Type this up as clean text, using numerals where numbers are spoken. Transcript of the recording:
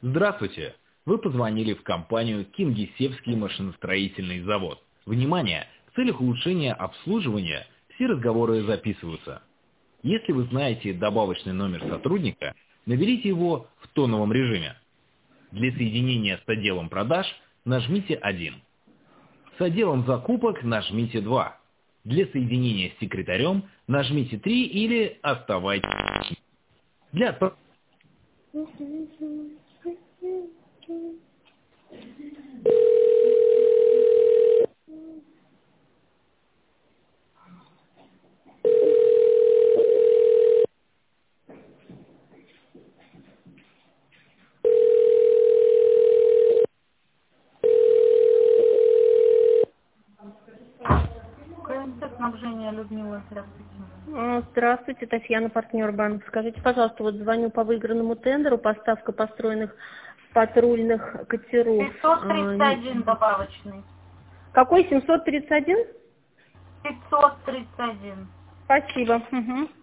Здравствуйте! Вы позвонили в компанию «Кингисеппский машиностроительный завод». Внимание! В целях улучшения обслуживания все разговоры записываются. Если вы знаете добавочный номер сотрудника, наберите его в тоновом режиме. Для соединения с отделом продаж нажмите 1. С отделом закупок нажмите 2. Для соединения с секретарем нажмите 3 или оставайтесь. Для КМТ снабжения Людмила, здравствуйте. Здравствуйте, Татьяна, партнер банк. Скажите, пожалуйста, вот звоню по выигранному тендеру, поставка построенных патрульных катеров. 531 добавочный. Какой, 731? 531. Спасибо. Угу.